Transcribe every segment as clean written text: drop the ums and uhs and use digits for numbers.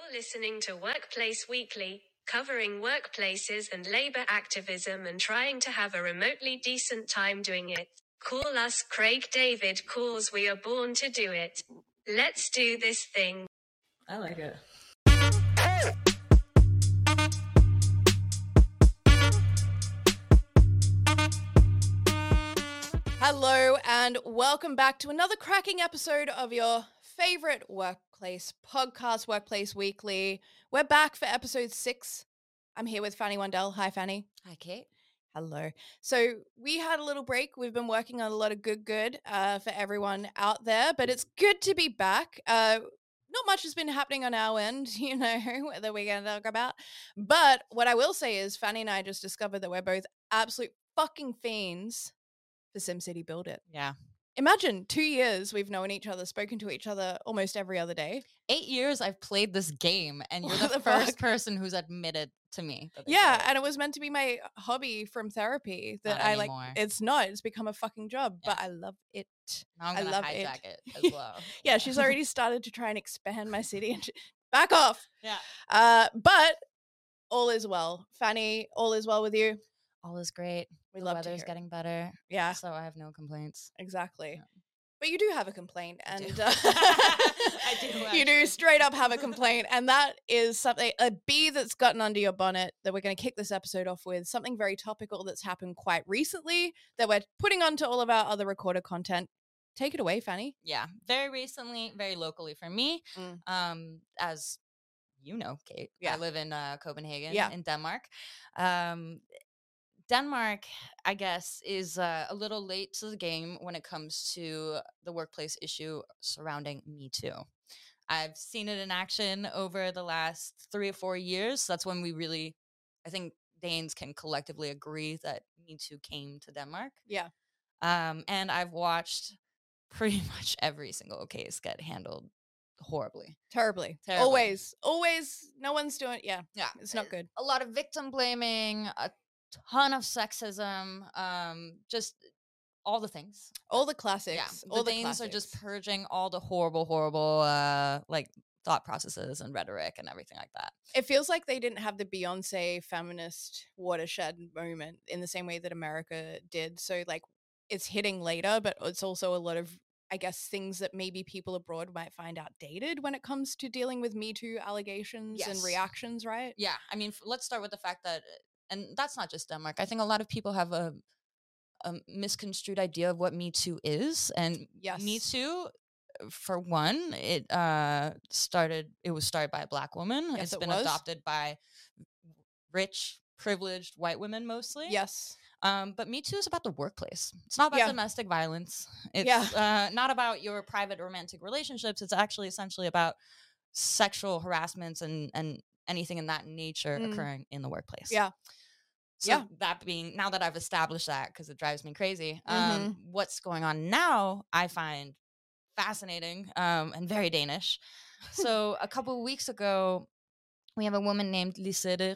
listening to Workplace Weekly, covering workplaces and labor activism and trying to have a remotely decent time doing it. Call us Craig David calls, we are born to do it. Let's do this thing. I like it. Hello and welcome back to another cracking episode of your favorite workplace podcast, Workplace Weekly. We're back for episode 6. I'm here with Fanny Wandell. Hi, Fanny. Hi, Kate. Hello. So we had a little break. We've been working on a lot of good for everyone out there, but it's good to be back. Not much has been happening on our end, that we're going to talk about. But what I will say is Fanny and I just discovered that we're both absolute fucking fiends for SimCity Build It. Yeah. Imagine 2 years we've known each other, spoken to each other almost every other day. 8 years I've played this game, and you're the first person who's admitted to me. Yeah, and it was meant to be my hobby from therapy that Not I anymore. like. It's not. It's become a fucking job, but Yeah. I love it. Now I'm I gonna love hijack it. it as well. Yeah, she's already started to try and expand my city and back off. Yeah. But all is well. Fanny, all is well with you? All is great. We The love to weather's hear it. getting better. Yeah. So I have no complaints. Exactly. Yeah. But you do have a complaint, I and do. I do, you do actually. straight up have a complaint, and that is something, a bee that's gotten under your bonnet that we're going to kick this episode off with, something very topical that's happened quite recently that we're putting onto all of our other recorded content. Take it away, Fanny. Yeah. Very recently, very locally for me. As you know, Kate, Yeah. I live in Copenhagen, Yeah. in Denmark. Denmark, I guess, is a little late to the game when it comes to the workplace issue surrounding Me Too. I've seen it in action over the last 3 or 4 years. That's when we really, I think Danes can collectively agree that Me Too came to Denmark. Yeah. And I've watched pretty much every single case get handled horribly. Terribly. Terribly. Always. No one's doing it. Yeah. Yeah. It's not good. A lot of victim blaming, a ton of sexism, just all the things. All the classics. Yeah. All The the Danes are just classics. purging all the horrible, like thought processes and rhetoric and everything like that. It feels like they didn't have the Beyonce feminist watershed moment in the same way that America did. So like it's hitting later, but it's also a lot of, I guess, things that maybe people abroad might find outdated when it comes to dealing with Me Too allegations and Yes. reactions, right? Yeah. I mean, let's start with the fact that, and that's not just Denmark. I think a lot of people have a misconstrued idea of what Me Too is. And Yes. Me Too, for one, it was started by a Black woman. Yes, It's it been was. adopted by rich, privileged white women mostly. Yes. But Me Too is about the workplace. It's not about Yeah. domestic violence. It's not about your private romantic relationships. It's actually essentially about sexual harassments and anything in that nature occurring in the workplace. Yeah. So that being, now that I've established that, because it drives me crazy, Mhm. what's going on now I find fascinating and very Danish. So a couple of weeks ago, we have a woman named Lisette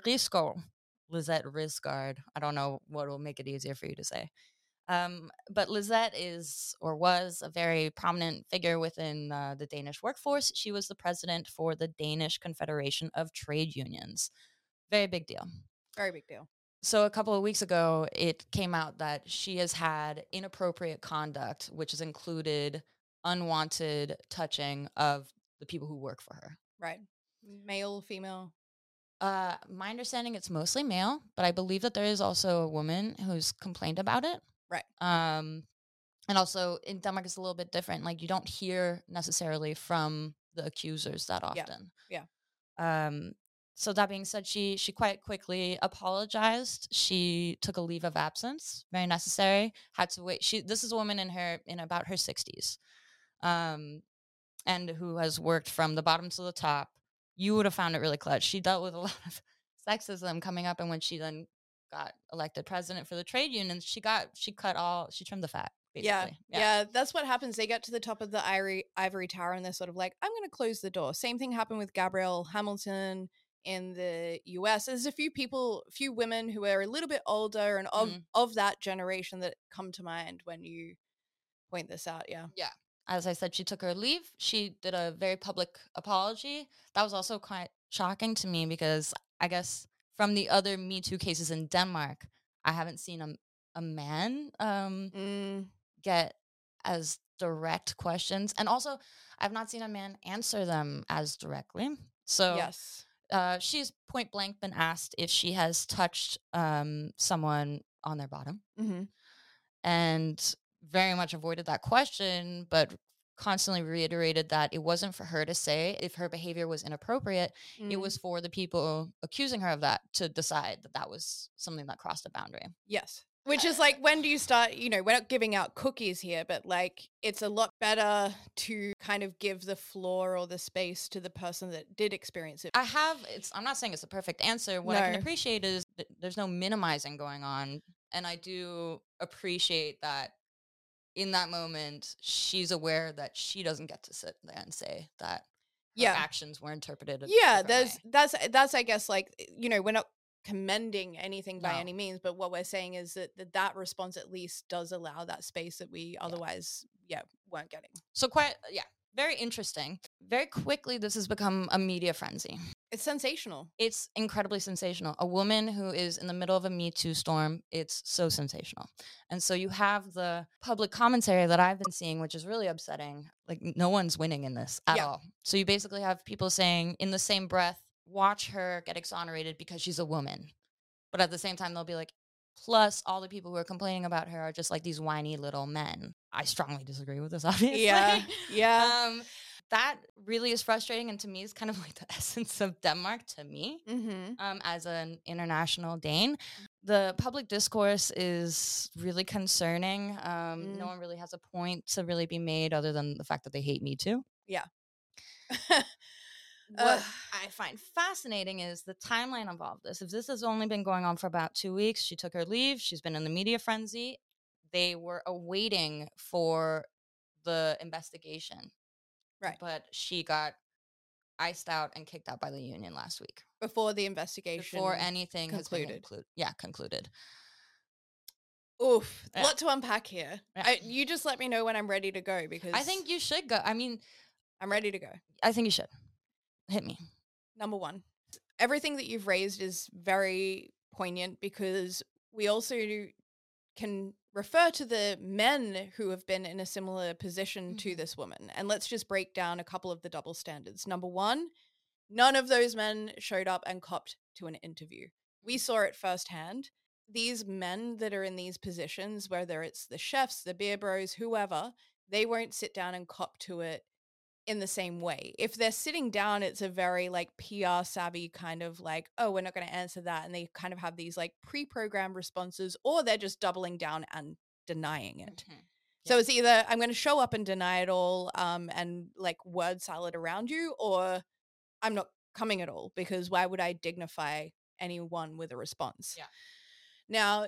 Risgaard. I don't know what will make it easier for you to say. But Lisette is, or was, a very prominent figure within the Danish workforce. She was the president for the Danish Confederation of Trade Unions. Very big deal. Very big deal. So a couple of weeks ago, it came out that she has had inappropriate conduct, which has included unwanted touching of the people who work for her. Right. Male, female. My understanding, it's mostly male, but I believe that there is also a woman who's complained about it. Right. And also in Denmark, it's a little bit different. Like, you don't hear necessarily from the accusers that often. Yeah. So that being said, she quite quickly apologized. She took a leave of absence, very necessary. Had to wait. This is a woman in about her 60s, and who has worked from the bottom to the top. You would have found it really clutch. She dealt with a lot of sexism coming up, and when she then got elected president for the trade unions, she trimmed the fat. Basically. Yeah, that's what happens. They get to the top of the ivory tower and they're sort of like, I'm going to close the door. Same thing happened with Gabrielle Hamilton in the US. There's a few women who are a little bit older and of that generation that come to mind when you point this out. Yeah. Yeah. As I said, she took her leave. She did a very public apology. That was also quite shocking to me because I guess from the other Me Too cases in Denmark, I haven't seen a man get as direct questions. And also, I've not seen a man answer them as directly. So Yes. she's point blank been asked if she has touched someone on their bottom and very much avoided that question, but constantly reiterated that it wasn't for her to say if her behavior was inappropriate. It was for the people accusing her of that to decide that that was something that crossed a boundary. Yes. Which is like, when do you start, we're not giving out cookies here, but like, it's a lot better to kind of give the floor or the space to the person that did experience it. I'm not saying it's a perfect answer. What I can appreciate is that there's no minimizing going on. And I do appreciate that in that moment, she's aware that she doesn't get to sit there and say that her actions were interpreted. That's I guess, like, we're not commending anything by any means, but what we're saying is that response at least does allow that space that we otherwise weren't getting. So very interesting. Very quickly, this has become a media frenzy. It's sensational. It's incredibly sensational. A woman who is in the middle of a Me Too storm, it's so sensational. And so you have the public commentary that I've been seeing, which is really upsetting. Like, no one's winning in this at all. So you basically have people saying in the same breath, watch her get exonerated because she's a woman. But at the same time, they'll be like, plus all the people who are complaining about her are just like these whiny little men. I strongly disagree with this, obviously. Yeah. That really is frustrating, and to me is kind of like the essence of Denmark to me. As an international Dane. The public discourse is really concerning. No one really has a point to really be made other than the fact that they hate Me Too. Yeah. What I find fascinating is the timeline of all of this. If this has only been going on for about 2 weeks, she took her leave, she's been in the media frenzy. They were awaiting for the investigation. Right. But she got iced out and kicked out by the union last week. Before the investigation. Before anything concluded. has been concluded. Oof. A lot to unpack here. You just let me know when I'm ready to go, because I think you should go. I mean, I'm ready to go. I think you should. Hit me. Number one, everything that you've raised is very poignant, because we also can refer to the men who have been in a similar position to this woman. And let's just break down a couple of the double standards. Number one, none of those men showed up and copped to an interview. We saw it firsthand. These men that are in these positions, whether it's the chefs, the beer bros, whoever, they won't sit down and cop to it in the same way. If they're sitting down, it's a very like PR savvy kind of like, oh, we're not going to answer that. And they kind of have these like pre-programmed responses, or they're just doubling down and denying it. So it's either I'm going to show up and deny it all and like word salad around you, or I'm not coming at all, because why would I dignify anyone with a response? Yeah. Now,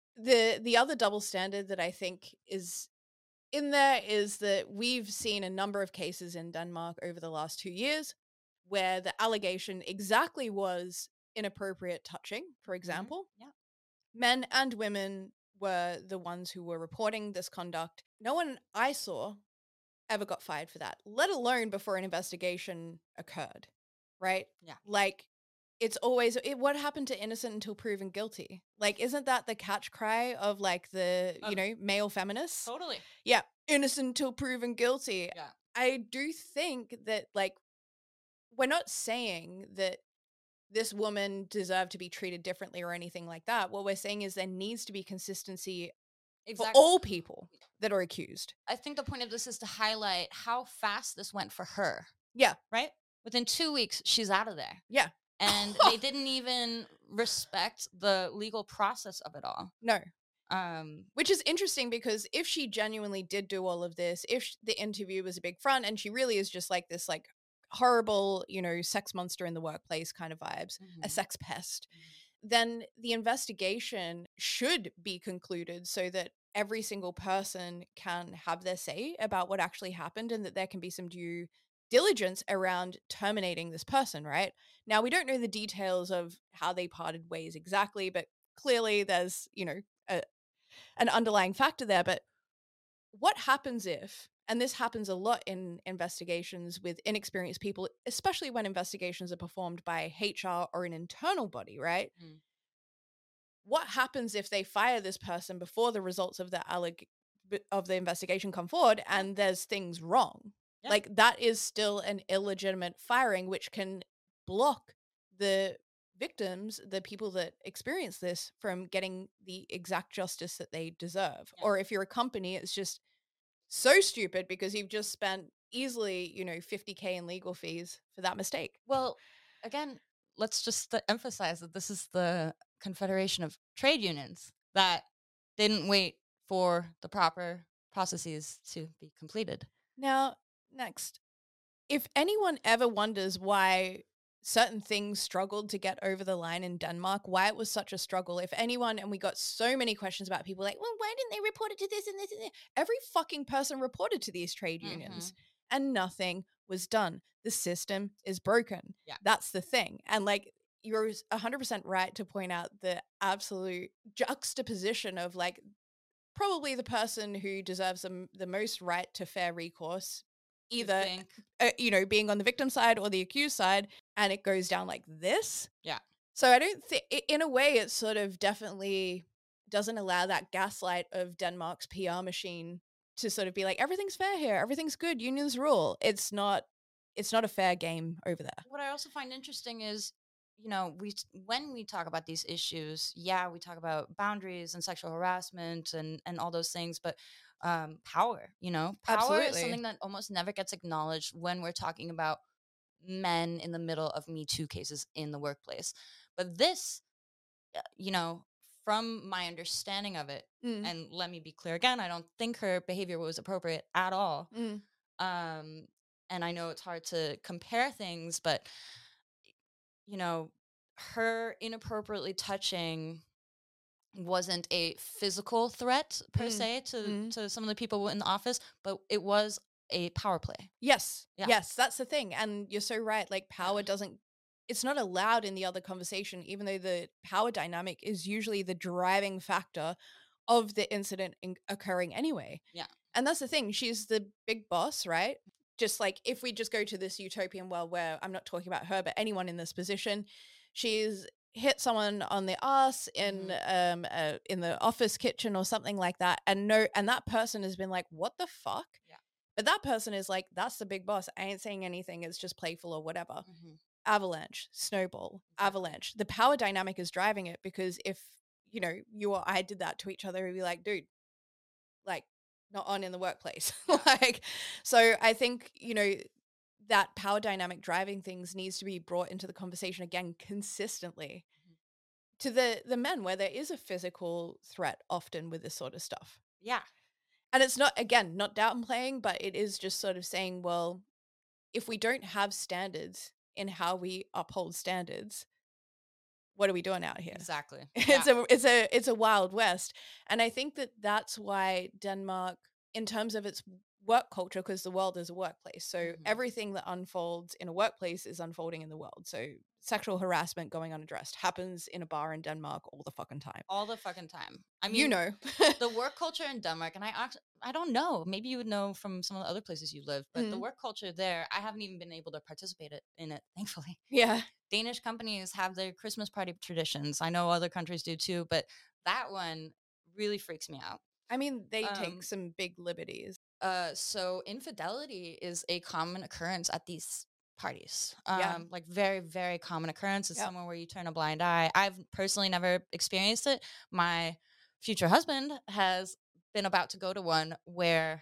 the other double standard that I think is in there is that we've seen a number of cases in Denmark over the last 2 years where the allegation exactly was inappropriate touching, for example. Men and women were the ones who were reporting this conduct. No one I saw ever got fired for that, let alone before an investigation occurred, right? Yeah. Like, it's always, what happened to innocent until proven guilty? Like, isn't that the catch cry of like the, male feminists? Totally. Yeah. Innocent until proven guilty. Yeah. I do think that, like, we're not saying that this woman deserved to be treated differently or anything like that. What we're saying is there needs to be consistency for all people that are accused. I think the point of this is to highlight how fast this went for her. Yeah. Right? Within 2 weeks, she's out of there. Yeah. And they didn't even respect the legal process of it all. No. Which is interesting, because if she genuinely did do all of this, if the interview was a big front and she really is just like this like horrible, sex monster in the workplace kind of vibes, a sex pest, then the investigation should be concluded so that every single person can have their say about what actually happened, and that there can be some due diligence around terminating this person, right? Now, we don't know the details of how they parted ways exactly, but clearly there's, an underlying factor there. But what happens if, And this happens a lot in investigations with inexperienced people, especially when investigations are performed by HR or an internal body, right? Mm. What happens if they fire this person before the results of the investigation come forward and there's things wrong? Yeah. Like, that is still an illegitimate firing, which can block the victims, the people that experience this, from getting the exact justice that they deserve. Yeah. Or if you're a company, it's just so stupid because you've just spent easily, $50K in legal fees for that mistake. Well, again, let's just emphasize that this is the Confederation of Trade Unions that didn't wait for the proper processes to be completed. Now, next, if anyone ever wonders why certain things struggled to get over the line in Denmark, why it was such a struggle, if anyone, and we got so many questions about people like, well, why didn't they report it to this and this and this? Every fucking person reported to these trade unions and nothing was done. The system is broken. Yeah. That's the thing. And like, you're 100% right to point out the absolute juxtaposition of like probably the person who deserves the most right to fair recourse, either being on the victim side or the accused side, and it goes down like this. Yeah. So I don't think, in a way, it sort of definitely doesn't allow that gaslight of Denmark's PR machine to sort of be like, everything's fair here, everything's good, unions rule. It's not a fair game over there. What I also find interesting is, when we talk about these issues, we talk about boundaries and sexual harassment and all those things, but power, power is something that almost never gets acknowledged when we're talking about men in the middle of Me Too cases in the workplace. But this, from my understanding of it, and let me be clear again, I don't think her behavior was appropriate at all. And I know it's hard to compare things, but her inappropriately touching wasn't a physical threat per se to some of the people in the office, but it was a power play. Yes. Yeah. Yes, that's the thing. And you're so right. Like, power it's not allowed in the other conversation, even though the power dynamic is usually the driving factor of the incident occurring anyway. Yeah. And that's the thing. She's the big boss, right? Just like, if we just go to this utopian world where I'm not talking about her, but anyone in this position, she's hit someone on the ass in the office kitchen or something like that, and that person has been like, what the fuck? Yeah. But that person is like, that's the big boss. I ain't saying anything. It's just playful or whatever. Avalanche, snowball, avalanche. The power dynamic is driving it, because if, you or I did that to each other, we'd be like, dude, like, not on in the workplace. Like, so I think, that power dynamic driving things needs to be brought into the conversation again consistently to the men, where there is a physical threat often with this sort of stuff. Yeah. And it's not downplaying, but it is just sort of saying, well, if we don't have standards in how we uphold standards, what are we doing out here? Exactly. It's a wild west. And I think that that's why Denmark, in terms of its work culture, because the world is a workplace, so everything that unfolds in a workplace is unfolding in the world. So sexual harassment going unaddressed happens in a bar in Denmark all the fucking time. I mean, the work culture in Denmark, and I don't know, maybe you would know from some of the other places you live, but the work culture there, I haven't even been able to participate in it, thankfully. Yeah. Danish companies have their Christmas party traditions. I know other countries do too, but that one really freaks me out. I mean, they take some big liberties. So infidelity is a common occurrence at these parties. Like very, very common occurrence. It's somewhere where you turn a blind eye. I've personally never experienced it. My future husband has been about to go to one where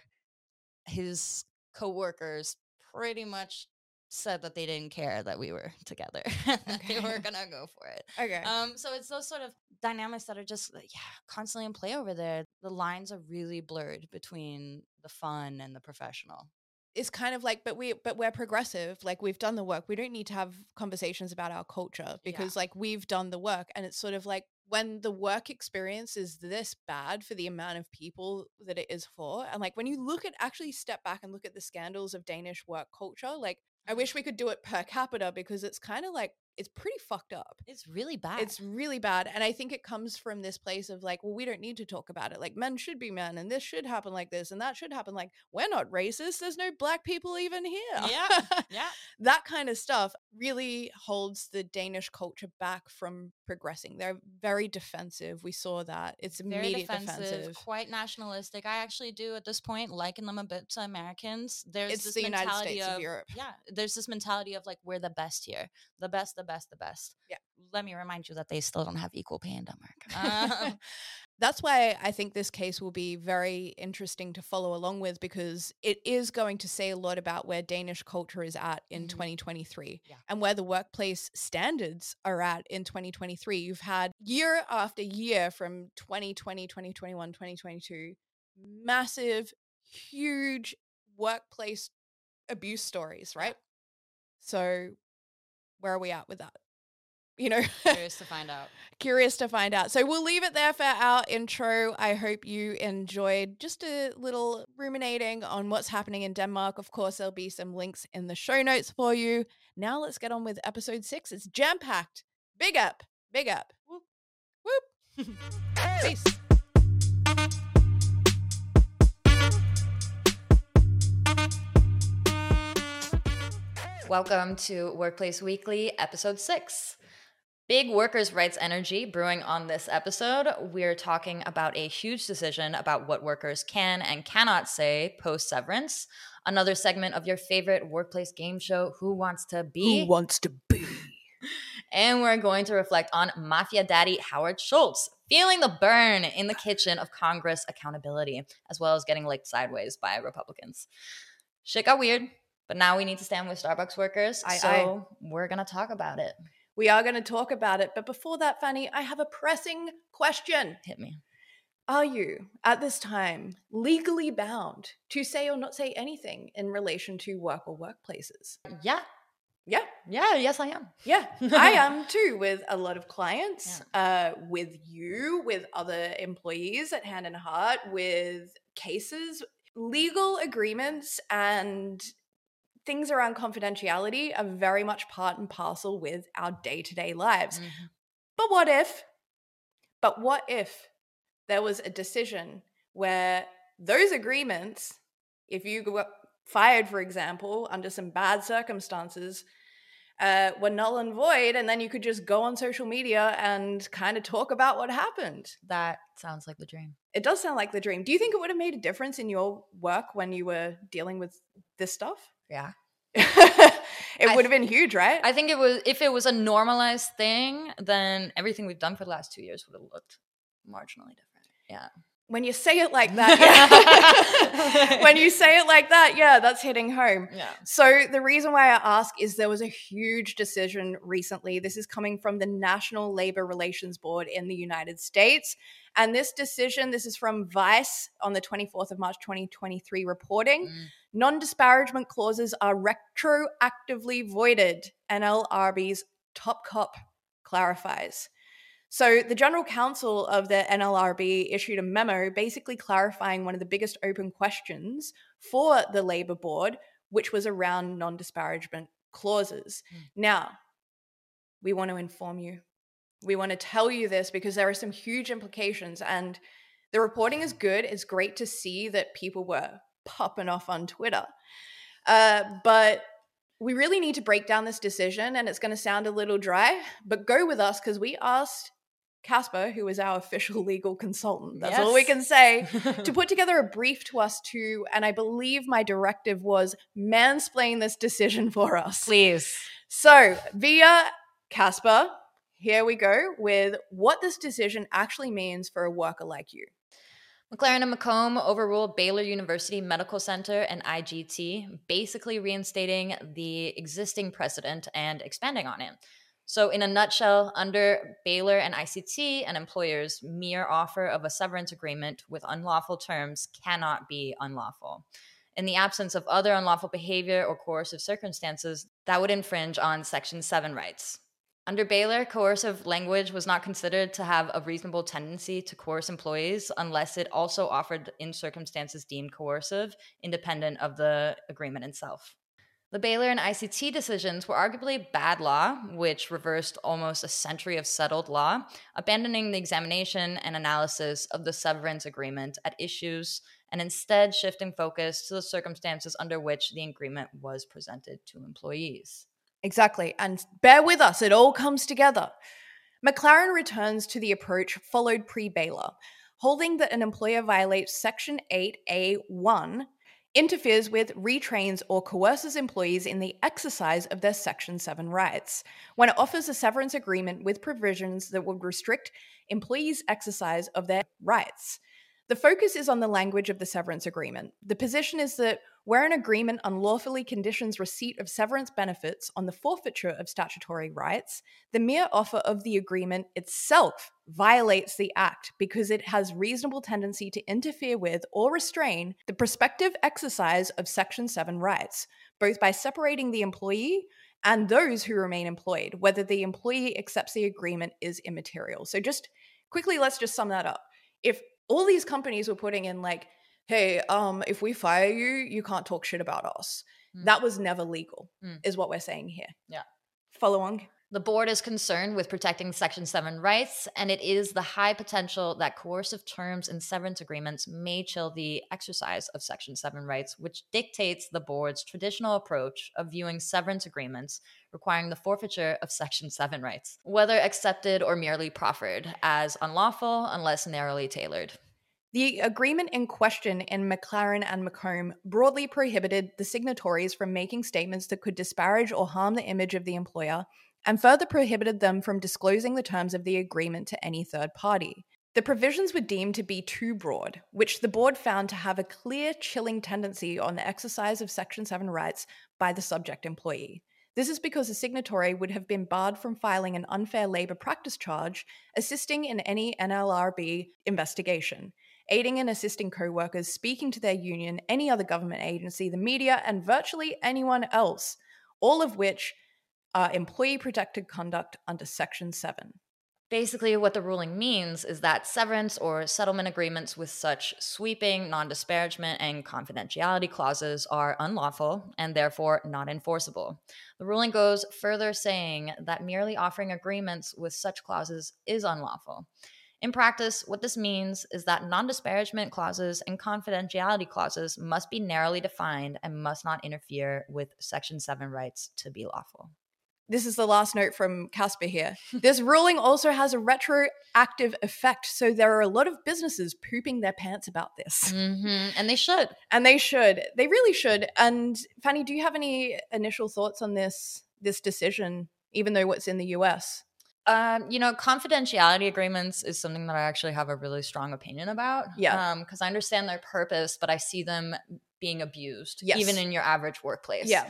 his coworkers pretty much said that they didn't care that we were together. They were gonna go for it. Okay. So it's those sort of dynamics that are just constantly in play over there. The lines are really blurred between the fun and the professional. It's kind of like, but we're progressive. Like, we've done the work. We don't need to have conversations about our culture, because like, we've done the work. And it's sort of like, when the work experience is this bad for the amount of people that it is for, and like, when you actually step back and look at the scandals of Danish work culture, like, I wish we could do it per capita, because it's kind of like, it's pretty fucked up. It's really bad. It's really bad. And I think it comes from this place of like, well, we don't need to talk about it. Like, men should be men, and this should happen like this, and that should happen like, we're not racist. There's no black people even here. Yeah. That kind of stuff really holds the Danish culture back from progressing. They're very defensive. We saw that. It's Very immediate defensive. quite nationalistic. I actually do at this point liken them a bit to Americans. There's It's this the United mentality States of Europe. Yeah, there's this mentality of like, we're the best here. The best. Yeah. Let me remind you that they still don't have equal pay in Denmark. That's why I think this case will be very interesting to follow along with, because it is going to say a lot about where Danish culture is at in 2023 and where the workplace standards are at in 2023. You've had year after year from 2020, 2021, 2022, massive, huge workplace abuse stories, right? So where are we at with that? You know, Curious to find out. Curious to find out. So we'll leave it there for our intro. I hope you enjoyed just a little ruminating on what's happening in Denmark. Of course, there'll be some links in the show notes for you. Now let's get on with episode 6. It's jam-packed. Big up. Big up. Whoop. Whoop. Peace. Welcome to Workplace Weekly, episode 6. Big workers' rights energy brewing on this episode. We're talking about a huge decision about what workers can and cannot say post-severance. Another segment of your favorite workplace game show, Who Wants to Be? Who Wants to Be? And we're going to reflect on Mafia Daddy Howard Schultz feeling the burn in the kitchen of Congress accountability, as well as getting licked sideways by Republicans. Shit got weird, but now we need to stand with Starbucks workers, so we're going to talk about it. We are going to talk about it. But before that, Fanny, I have a pressing question. Hit me. Are you, at this time, legally bound to say or not say anything in relation to work or workplaces? Yeah. Yeah. Yes, I am. Yeah, I am too, with a lot of clients, with you, with other employees at Hand and Heart, with cases, legal agreements, and things around confidentiality are very much part and parcel with our day-to-day lives. Mm-hmm. But what if there was a decision where those agreements, if you got fired, for example, under some bad circumstances, were null and void, and then you could just go on social media and kind of talk about what happened? That sounds like the dream. It does sound like the dream. Do you think it would have made a difference in your work when you were dealing with this stuff? Yeah. It would have been huge, right? I think if it was a normalized thing, then everything we've done for the last 2 years would have looked marginally different. Yeah. When you say it like that, when you say it like that, yeah, that's hitting home. Yeah. So the reason why I ask is there was a huge decision recently. This is coming from the National Labor Relations Board in the United States. And this decision, this is from Vice on the 24th of March, 2023 reporting. Non-disparagement clauses are retroactively voided, NLRB's top cop clarifies. So the General Counsel of the NLRB issued a memo basically clarifying one of the biggest open questions for the Labor Board, which was around non-disparagement clauses. Now, we want to inform you. We want to tell you this because there are some huge implications, and the reporting is good. It's great to see that people were popping off on Twitter. But we really need to break down this decision, and it's going to sound a little dry, but go with us because we asked Casper, who is our official legal consultant, that's all we can say, to put together a brief to us too, and I believe my directive was mansplain this decision for us. Please. So, via Casper, here we go with what this decision actually means for a worker like you. McLaren and Macomb overruled Baylor University Medical Center and IGT, basically reinstating the existing precedent and expanding on it. So in a nutshell, under Baylor and ICT, an employer's mere offer of a severance agreement with unlawful terms cannot be unlawful. In the absence of other unlawful behavior or coercive circumstances, that would infringe on Section 7 rights. Under Baylor, coercive language was not considered to have a reasonable tendency to coerce employees unless it also offered in circumstances deemed coercive, independent of the agreement itself. The Baylor and ICT decisions were arguably bad law, which reversed almost a century of settled law, abandoning the examination and analysis of the severance agreement at issues and instead shifting focus to the circumstances under which the agreement was presented to employees. Exactly. And bear with us, it all comes together. McLaren returns to the approach followed pre-Baylor, holding that an employer violates Section 8A1, interferes with, retrains, or coerces employees in the exercise of their Section 7 rights, when it offers a severance agreement with provisions that would restrict employees' exercise of their rights. The focus is on the language of the severance agreement. The position is that where an agreement unlawfully conditions receipt of severance benefits on the forfeiture of statutory rights, the mere offer of the agreement itself violates the act because it has reasonable tendency to interfere with or restrain the prospective exercise of Section 7 rights, both by separating the employee and those who remain employed. Whether the employee accepts the agreement is immaterial. So just quickly, let's just sum that up. If all these companies were putting in like, hey, if we fire you, you can't talk shit about us. That was never legal, is what we're saying here. Yeah. Follow on. The board is concerned with protecting Section 7 rights, and it is the high potential that coercive terms in severance agreements may chill the exercise of Section 7 rights, which dictates the board's traditional approach of viewing severance agreements requiring the forfeiture of Section 7 rights, whether accepted or merely proffered, as unlawful unless narrowly tailored. The agreement in question in McLaren and McComb broadly prohibited the signatories from making statements that could disparage or harm the image of the employer, and further prohibited them from disclosing the terms of the agreement to any third party. The provisions were deemed to be too broad, which the board found to have a clear chilling tendency on the exercise of Section 7 rights by the subject employee. This is because a signatory would have been barred from filing an unfair labor practice charge, assisting in any NLRB investigation, aiding and assisting co-workers, speaking to their union, any other government agency, the media, and virtually anyone else, all of which are employee-protected conduct under Section 7. Basically, what the ruling means is that severance or settlement agreements with such sweeping, non-disparagement, and confidentiality clauses are unlawful and therefore not enforceable. The ruling goes further, saying that merely offering agreements with such clauses is unlawful. In practice, what this means is that non-disparagement clauses and confidentiality clauses must be narrowly defined and must not interfere with Section 7 rights to be lawful. This is the last note from Casper here. This ruling also has a retroactive effect, so there are a lot of businesses pooping their pants about this. And they should. And they should. They really should. And Fanny, do you have any initial thoughts on this decision, even though it's in the US? Confidentiality agreements is something that I actually have a really strong opinion about. Yeah. Because I understand their purpose, but I see them being abused, yes. even in your average workplace. Yeah.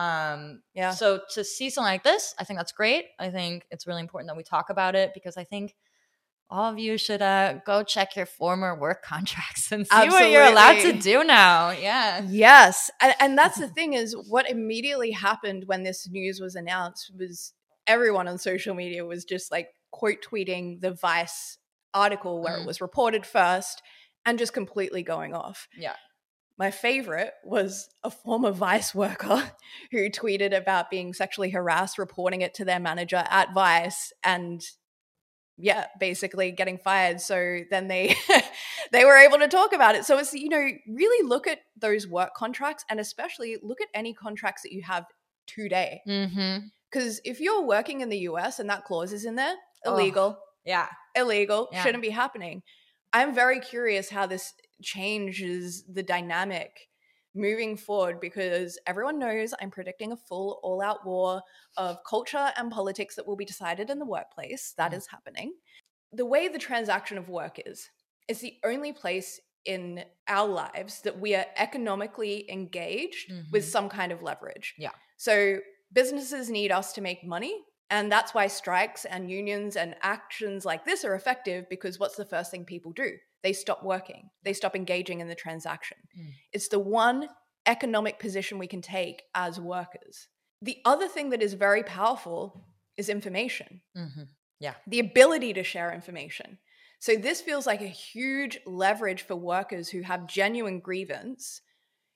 So to see something like this, I think that's great. I think it's really important that we talk about it because I think all of you should go check your former work contracts and see what you're allowed to do now. Yeah. Yes. And that's the thing is what immediately happened when this news was announced was everyone on social media was just like quote tweeting the Vice article where it was reported first and just completely going off. Yeah. My favorite was a former Vice worker who tweeted about being sexually harassed, reporting it to their manager at Vice, and basically getting fired. So then they were able to talk about it. So it's, really look at those work contracts and especially look at any contracts that you have today. Because if you're working in the US and that clause is in there, illegal. Illegal. Yeah. Shouldn't be happening. I'm very curious how this changes the dynamic moving forward because everyone knows I'm predicting a full all-out war of culture and politics that will be decided in the workplace. That is happening. The way the transaction of work is, it's the only place in our lives that we are economically engaged with some kind of leverage. Yeah. So businesses need us to make money. And that's why strikes and unions and actions like this are effective because what's the first thing people do? They stop working. They stop engaging in the transaction. It's the one economic position we can take as workers. The other thing that is very powerful is information. Yeah. The ability to share information. So this feels like a huge leverage for workers who have genuine grievance.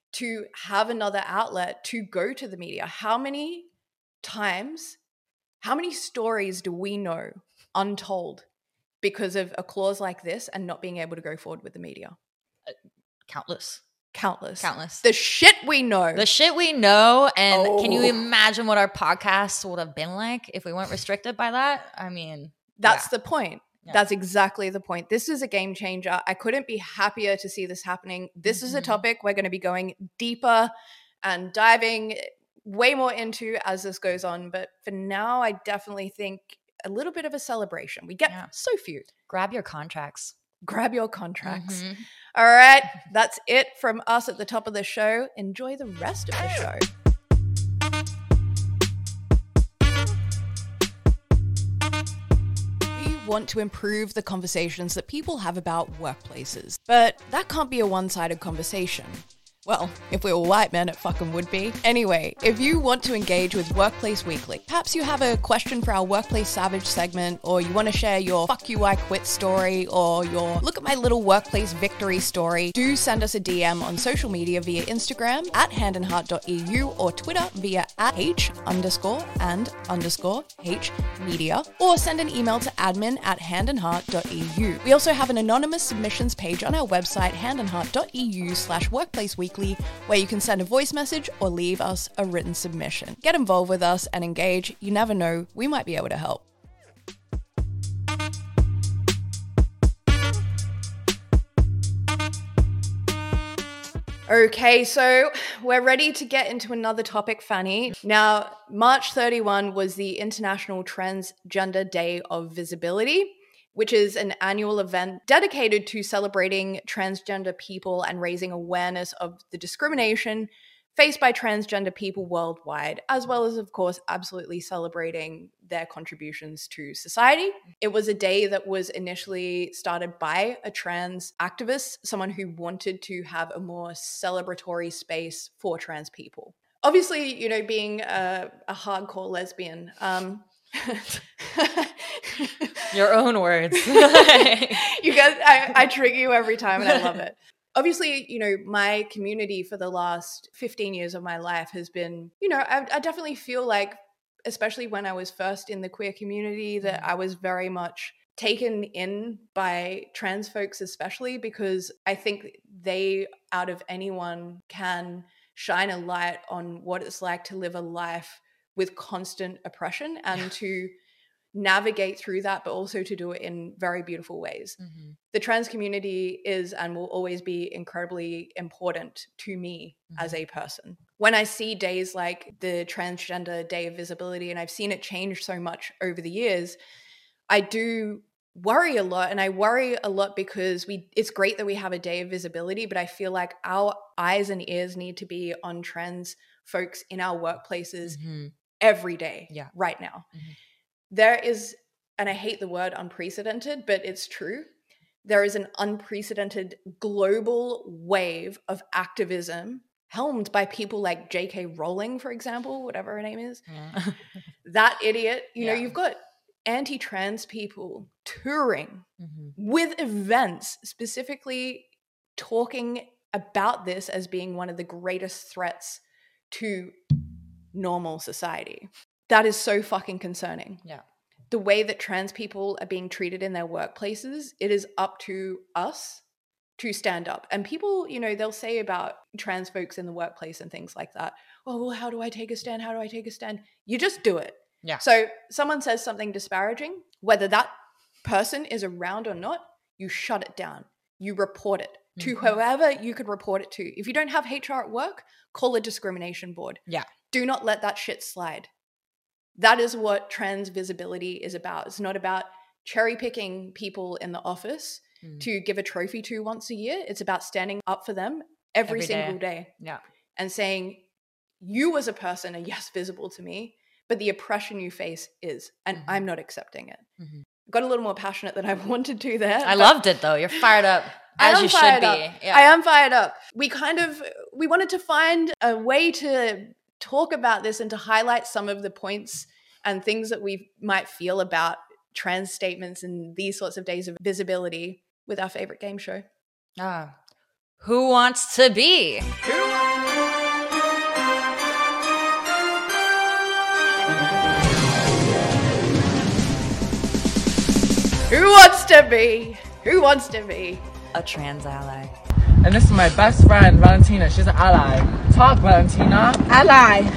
to have another outlet to go to the media. How many times, how many stories do we know untold because of a clause like this and not being able to go forward with the media? Countless. The shit we know. And can you imagine what our podcast would have been like if we weren't restricted by that? I mean, that's the point. Yeah. That's exactly the point. This is a game changer. I couldn't be happier to see this happening. This is a topic we're going to be going deeper and diving way more into as this goes on. But for now, I definitely think a little bit of a celebration. We get so few. Grab your contracts. All right, that's it from us at the top of the show. Enjoy the rest of the show. We want to improve the conversations that people have about workplaces, but that can't be a one-sided conversation. Well, if we were white men, it fucking would be. Anyway, if you want to engage with Workplace Weekly, perhaps you have a question for our Workplace Savage segment, or you want to share your fuck you I quit story, or your look at my little workplace victory story, do send us a DM on social media via Instagram at handandheart.eu or Twitter via @h_and_h_media, or send an email to admin@handandheart.eu. We also have an anonymous submissions page on our website, handandheart.eu/workplaceweekly, where you can send a voice message or leave us a written submission. Get involved with us and engage. You never know, we might be able to help. Okay, so we're ready to get into another topic, Fanny. Now, March 31 was the International Transgender Day of Visibility, which is an annual event dedicated to celebrating transgender people and raising awareness of the discrimination faced by transgender people worldwide, as well as, of course, absolutely celebrating their contributions to society. It was a day that was initially started by a trans activist, someone who wanted to have a more celebratory space for trans people. Obviously, you know, being a hardcore lesbian, your own words. You guys, I trick you every time and I love it. Obviously, you know, my community for the last 15 years of my life has been, you know, I definitely feel like, especially when I was first in the queer community, that I was very much taken in by trans folks, especially because I think they, out of anyone, can shine a light on what it's like to live a life with constant oppression and to navigate through that, but also to do it in very beautiful ways. Mm-hmm. The trans community is and will always be incredibly important to me as a person. When I see days like the Transgender Day of Visibility, and I've seen it change so much over the years, I do worry a lot. And I worry a lot because it's great that we have a day of visibility, but I feel like our eyes and ears need to be on trans folks in our workplaces every day, right now. There is, and I hate the word unprecedented, but it's true. There is an unprecedented global wave of activism helmed by people like J.K. Rowling, for example, whatever her name is. That idiot. You know, you've got anti-trans people touring with events specifically talking about this as being one of the greatest threats to normal society. That is so fucking concerning. Yeah. The way that trans people are being treated in their workplaces, it is up to us to stand up. And people, you know, they'll say about trans folks in the workplace and things like that, oh, well, how do I take a stand? How do I take a stand? You just do it. Yeah. So someone says something disparaging, whether that person is around or not, you shut it down. You report it to whoever you could report it to. If you don't have HR at work, call a discrimination board. Yeah. Do not let that shit slide. That is what trans visibility is about. It's not about cherry picking people in the office to give a trophy to once a year. It's about standing up for them every single day. Yeah. And saying, you as a person are, yes, visible to me, but the oppression you face is, and I'm not accepting it. Got a little more passionate than I wanted to there. I loved it though. You're fired up. As you should be. Yeah. I am fired up. We wanted to find a way to talk about this and to highlight some of the points and things that we might feel about trans statements and these sorts of days of visibility with our favorite game show. Who wants to be? Who wants to be? Who wants to be? A trans ally. And this is my best friend, Valentina. She's an ally. Talk, Valentina. Ally.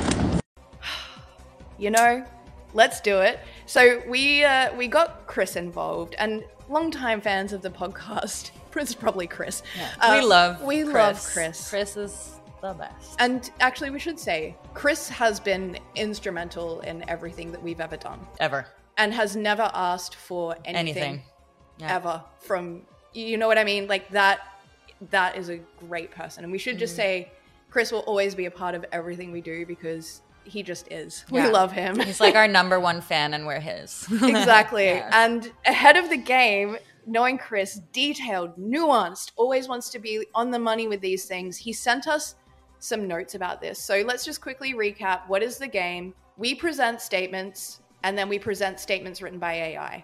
You know, let's do it. So we got Chris involved, and longtime fans of the podcast. It's probably Chris. Yeah. We love Chris. Chris is the best. And actually, we should say Chris has been instrumental in everything that we've ever done. Ever. And has never asked for anything. Yeah. Ever from, you know what I mean? Like that is a great person. And we should just say Chris will always be a part of everything we do because he just is. Yeah. We love him. He's like our number one fan and we're his. Exactly. Yeah. And ahead of the game, knowing Chris, detailed, nuanced, always wants to be on the money with these things, he sent us some notes about this. So let's just quickly recap. What is the game? We present statements, and then we present statements written by AI.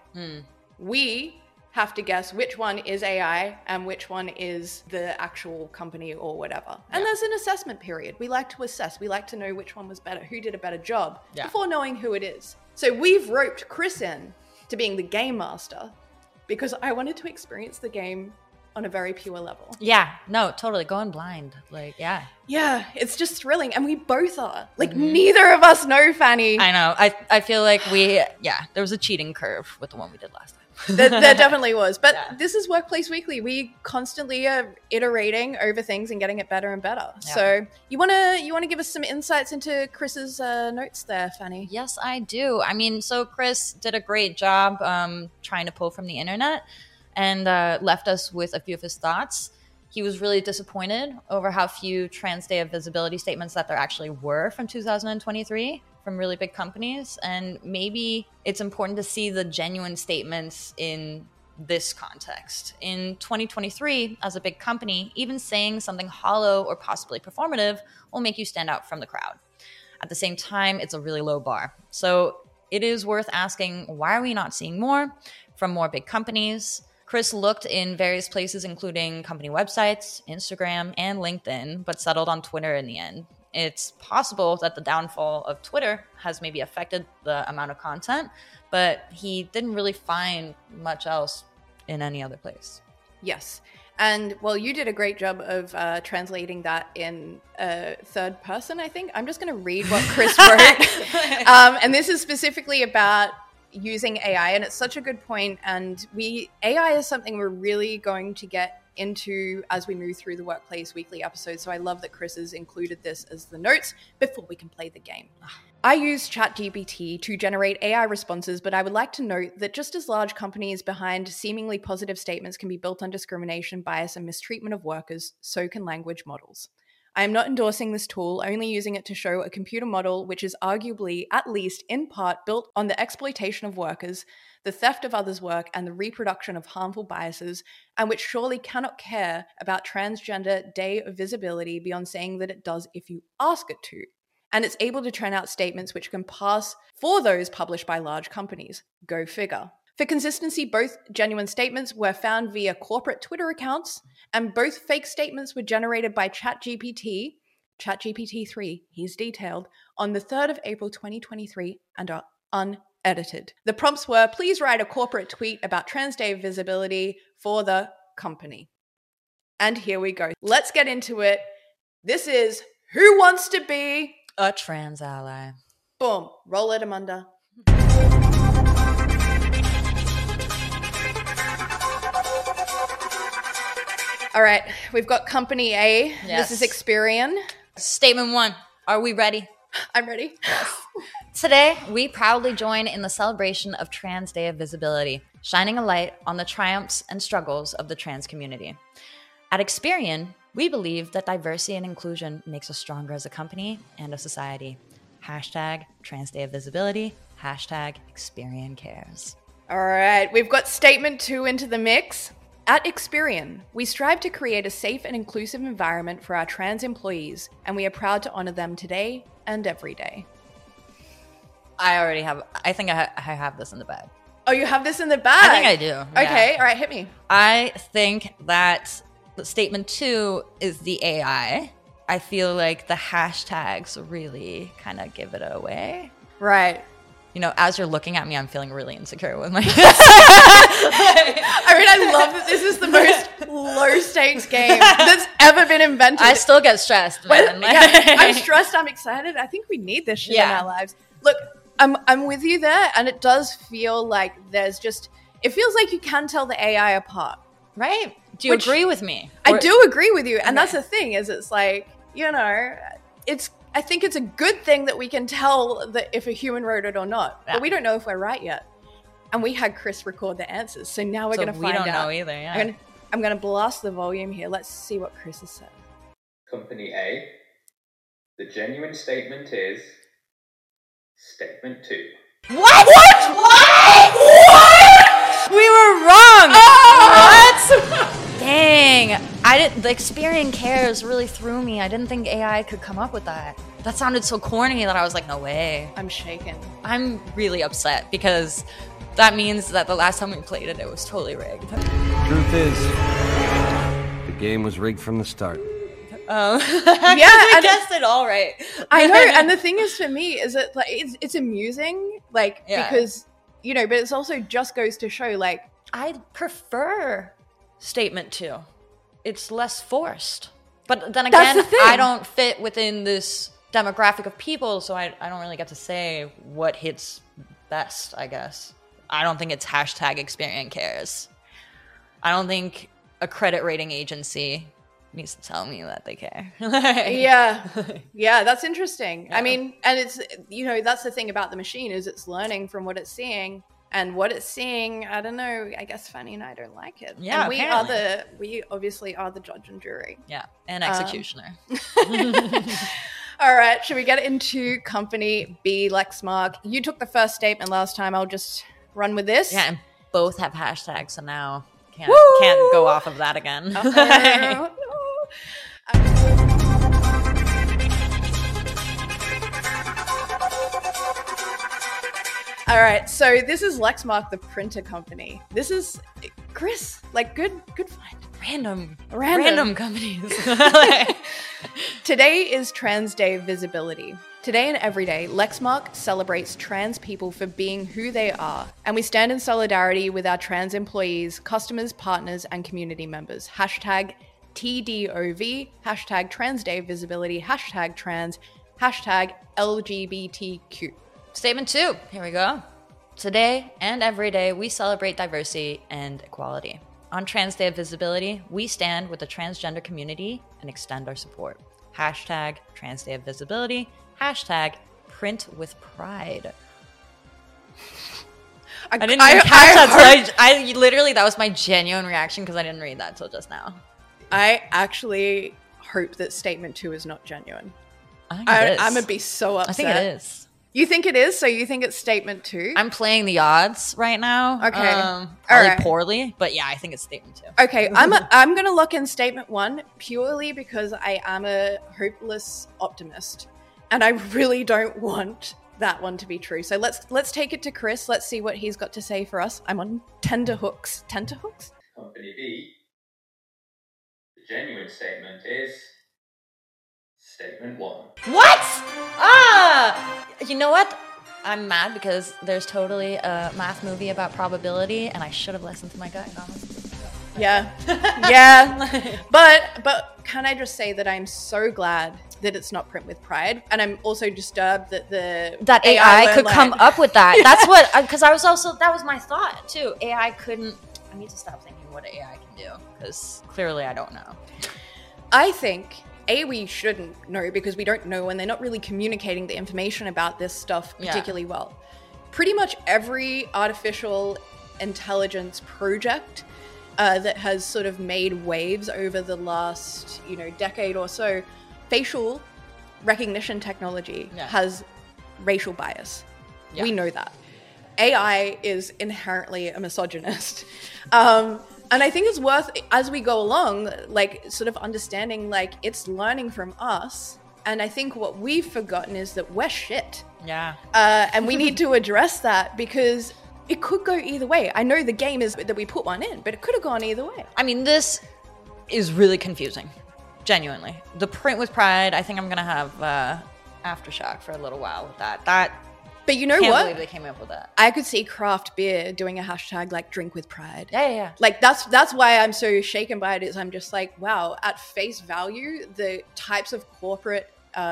We have to guess which one is AI and which one is the actual company or whatever. And there's an assessment period. We like to assess. We like to know which one was better, who did a better job before knowing who it is. So we've roped Chris in to being the game master because I wanted to experience the game on a very pure level. Yeah, no, totally. Going blind. Like, yeah. Yeah, it's just thrilling. And we both are. Like, neither of us know, Fanny. I know. I feel like there was a cheating curve with the one we did last time. There definitely was. But this is Workplace Weekly. We constantly are iterating over things and getting it better and better. Yeah. So you wanna give us some insights into Chris's notes there, Fanny? Yes, I do. I mean, so Chris did a great job trying to pull from the internet and left us with a few of his thoughts. He was really disappointed over how few Trans Day of Visibility statements that there actually were from 2023 from really big companies. And maybe it's important to see the genuine statements in this context. In 2023, as a big company, even saying something hollow or possibly performative will make you stand out from the crowd. At the same time, it's a really low bar. So it is worth asking, why are we not seeing more from more big companies? Chris looked in various places, including company websites, Instagram, and LinkedIn, but settled on Twitter in the end. It's possible that the downfall of Twitter has maybe affected the amount of content, but he didn't really find much else in any other place. Yes. And well, you did a great job of translating that in third person, I think. I'm just going to read what Chris wrote. And this is specifically about using AI, and it's such a good point. And AI is something we're really going to get into as we move through the Workplace Weekly episode. So I love that Chris has included this as the notes before we can play the game. I use ChatGPT to generate AI responses, but I would like to note that just as large companies behind seemingly positive statements can be built on discrimination, bias, and mistreatment of workers, so can language models. I am not endorsing this tool, only using it to show a computer model which is arguably, at least in part, built on the exploitation of workers, the theft of others' work, and the reproduction of harmful biases, and which surely cannot care about Transgender Day of Visibility beyond saying that it does if you ask it to. And it's able to churn out statements which can pass for those published by large companies. Go figure. For consistency, both genuine statements were found via corporate Twitter accounts, and both fake statements were generated by ChatGPT, ChatGPT-3, he's detailed, on the 3rd of April 2023 and are unedited. The prompts were, please write a corporate tweet about Trans Day of Visibility for the company. And here we go. Let's get into it. This is Who Wants to Be a Trans Ally? Boom. Roll it, Amanda. All right, we've got Company A. Yes. This is Experian. Statement 1. Are we ready? I'm ready. Yes. Today, we proudly join in the celebration of Trans Day of Visibility, shining a light on the triumphs and struggles of the trans community. At Experian, we believe that diversity and inclusion makes us stronger as a company and a society. Hashtag Trans Day of Visibility. Hashtag Experian Cares. All right, we've got Statement 2 into the mix. At Experian, we strive to create a safe and inclusive environment for our trans employees, and we are proud to honor them today and every day. I think I have this in the bag. Oh, you have this in the bag? I think I do. Okay, yeah. all right, hit me. I think that Statement 2 is the AI. I feel like the hashtags really kind of give it away. Right. You know, as you're looking at me, I'm feeling really insecure with my. I mean, I love that this is the most low stakes game that's ever been invented. I still get stressed, man. I'm stressed. I'm excited. I think we need this shit in our lives. Look, I'm with you there, and it does feel like there's just. It feels like you can tell the AI apart, right? Do you agree with me? I do agree with you, and that's the thing. Is it's like, you know, it's. I think it's a good thing that we can tell that if a human wrote it or not, but we don't know if we're right yet. And we had Chris record the answers, so now we're going to find out. We don't know either. Yeah. I'm going to blast the volume here. Let's see what Chris has said. Company A. The genuine statement is statement 2. What? We were wrong. What? Dang. The Experian Cares really threw me. I didn't think AI could come up with that. That sounded so corny that I was like, no way. I'm shaken. I'm really upset because that means that the last time we played it, it was totally rigged. Truth is, the game was rigged from the start. I guessed it all right. I know, and the thing is for me is that like it's amusing, like because you know, but it's also just goes to show like I prefer statement 2. It's less forced. But then again, I don't fit within this demographic of people, so I don't really get to say what hits best, I guess. I don't think it's hashtag Experian Cares. I don't think a credit rating agency needs to tell me that they care. Yeah, that's interesting. Yeah. I mean, and it's, you know, that's the thing about the machine is it's learning from what it's seeing. And what it's seeing, I don't know, I guess Fanny and I don't like it. Yeah, and we obviously are the judge and jury. Yeah, and executioner. All right, should we get into Company B, Lexmark? You took the first statement last time. I'll just run with this. Yeah, and both have hashtags, so now can't go off of that again. All right, so this is Lexmark, the printer company. This is Chris, like good find. Random companies. Today is Trans Day Visibility. Today and every day, Lexmark celebrates trans people for being who they are, and we stand in solidarity with our trans employees, customers, partners, and community members. Hashtag TDOV, hashtag Trans Day Visibility, hashtag trans, hashtag LGBTQ. Statement 2, here we go. Today and every day, we celebrate diversity and equality. On Trans Day of Visibility, we stand with the transgender community and extend our support. Hashtag Trans Day of Visibility, hashtag Print with Pride. I didn't even catch that. I literally, that was my genuine reaction because I didn't read that till just now. I actually hope that statement 2 is not genuine. I'm going to be so upset. I think it is. You think it is? So you think it's statement 2? I'm playing the odds right now. Okay. Probably poorly, but yeah, I think it's statement 2. Okay, I'm going to lock in statement 1 purely because I am a hopeless optimist. And I really don't want that one to be true. So let's take it to Chris. Let's see what he's got to say for us. I'm on tenterhooks. Tenterhooks? Company B. The genuine statement is statement 1. What? You know what? I'm mad because there's totally a math movie about probability, and I should have listened to my gut. Yeah, yeah. But can I just say that I'm so glad that it's not Print with Pride, and I'm also disturbed that that AI could come up with that. That's what, because I was also, that was my thought too. AI couldn't. I need to stop thinking what AI can do because clearly I don't know. I think. We shouldn't know because we don't know and they're not really communicating the information about this stuff particularly well. Pretty much every artificial intelligence project that has sort of made waves over the last, decade or so, facial recognition technology has racial bias. Yeah. We know that. AI is inherently a misogynist. And I think it's worth, as we go along, sort of understanding, it's learning from us. And I think what we've forgotten is that we're shit. Yeah. And we need to address that because it could go either way. I know the game is that we put one in, but it could have gone either way. I mean, this is really confusing. Genuinely. The print with pride, I think I'm going to have aftershock for a little while with that. But you know Can't what? believe they came up with that. I could see craft beer doing a hashtag like drink with pride. Yeah. Like that's why I'm so shaken by it, is I'm just like, wow, at face value, the types of corporate